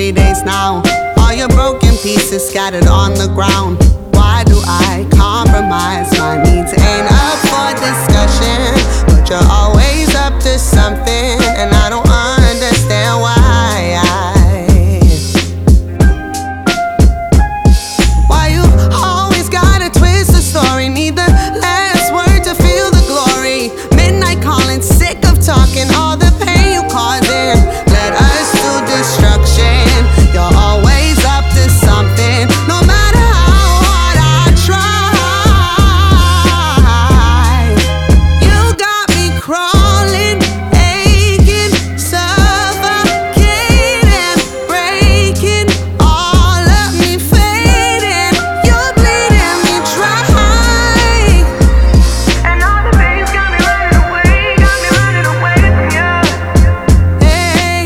3 days now. All your broken pieces scattered on the ground. Why do I compromise? My needs ain't up for discussion, but you're always up to something, and I don't understand why. Why you always gotta twist the story? Need the last word to feel the glory. Midnight calling, sick of talking, all the pain you causing. Led us to destruction. You're always up to something, no matter how hard I try. You got me crawling, aching, suffocating, breaking, all of me fading. You're bleeding me dry, And all the pain's got me running away from you. hey.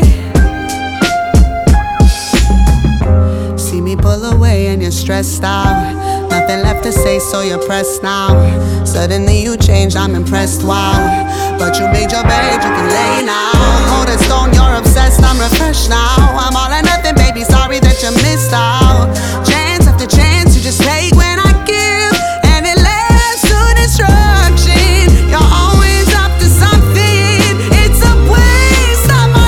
See me pull away and you're stressed out. Nothing left to say, so you're pressed now. Suddenly you changed, I'm impressed, wow. But you made your bed, you can lay now. Cold as stone, you're obsessed, I'm refreshed now. I'm all or nothing, baby, sorry that you missed out. Chance after chance, you just take when I give, and it leads to destruction. You're always up to something, it's a waste of my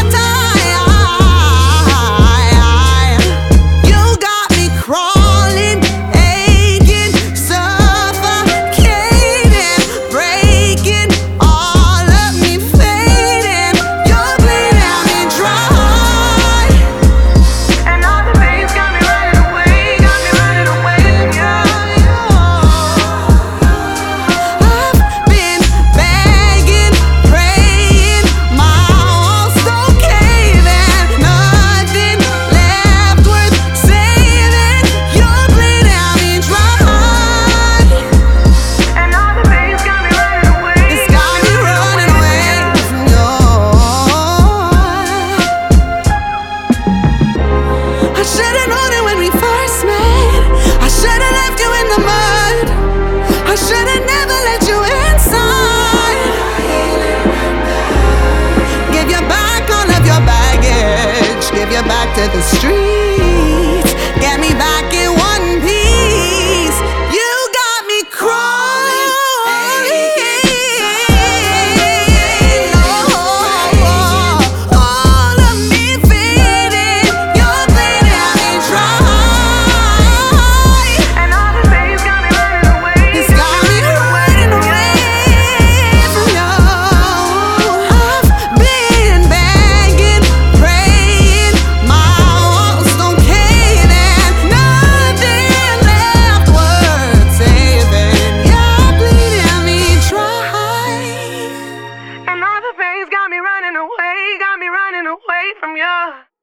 time. You got me crawling, aching, suffocating, breaking, all of me fading. You're bleeding me dry, And all the pain's got me running away from you. I've been begging, praying, my walls don't cave in. Nothing left worth saving. You're bleeding me dry. And all the pain's got me running away. It's got me running away from you. I should've known it when we first met. I should've left you in the mud. I should've never let you inside. Give you back all of your baggage. Give you back to the streets. Get me back in one piece. You got me crawling. All of me fading. You're bleeding me dry. And all the pain's got me running away. It's got me running away from you. I've been begging, praying, my walls don't cave in. Nothing left worth saving. You're bleeding me dry. And all the pain's got me running away from you.